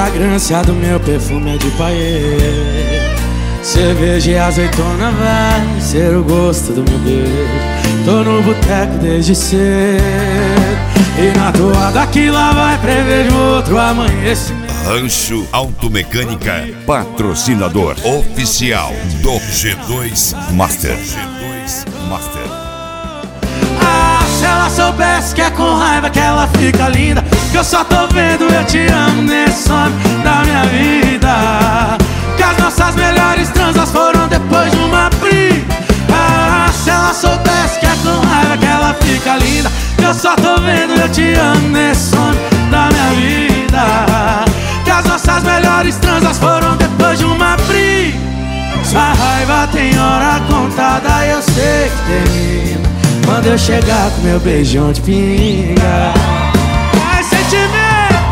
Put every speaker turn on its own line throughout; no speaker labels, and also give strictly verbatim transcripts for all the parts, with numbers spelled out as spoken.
fragrância do meu perfume é de paê. Cerveja e azeitona vai ser o gosto do meu beijo. Tô no boteco desde cedo, e na toada que lá vai prevejo outro amanhecimento.
Rancho Automecânica, patrocinador oficial do G dois Master. G dois Master.
Ah, se ela soubesse que é com raiva que ela fica linda, que eu só tô vendo eu te amo nesse sonho da minha vida. Que as nossas melhores transas foram depois de uma briga. Ah, se ela soubesse que é com raiva que ela fica linda, que eu só tô vendo eu te amo nesse sonho da minha vida. Que as nossas melhores transas foram depois de uma briga. Sua raiva tem hora contada, eu sei que termina quando eu chegar com meu beijão de pinga. Ai, sentimento!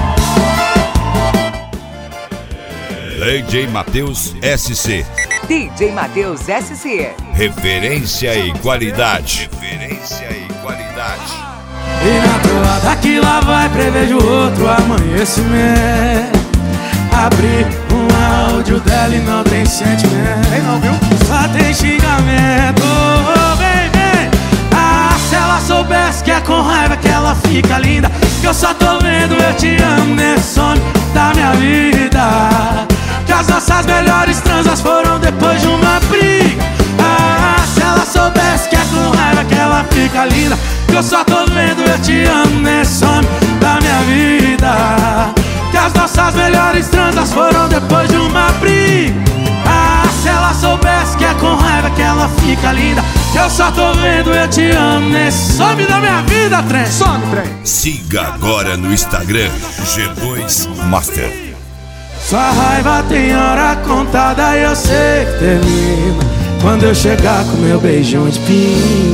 D J Matheus S C.
D J Matheus S C.
Referência e qualidade. Referência e qualidade.
E na toada que lá vai prevejo outro amanhecimento. Abri um áudio dela e não tem sentimento. Ei, não, viu? Só tem xingamento. Oh, vem, vem. Ah, se ela soubesse que é com raiva que ela fica linda, que eu só tô vendo eu te amo nesse sonho da minha vida. Que as nossas melhores transas foram depois de uma briga. Ah, se ela soubesse que é com raiva que ela fica linda, que eu só tô vendo eu te amo nesse sonho da minha vida. Que as nossas melhores transas foram depois de uma briga. Ah, se ela soubesse que é com raiva que ela fica linda, que eu só tô vendo eu te amo nesse some da minha vida, trem. Some, trem.
Siga agora no Instagram G dois Master.
Sua raiva tem hora contada, eu sei que termina quando eu chegar com meu beijão de pinga.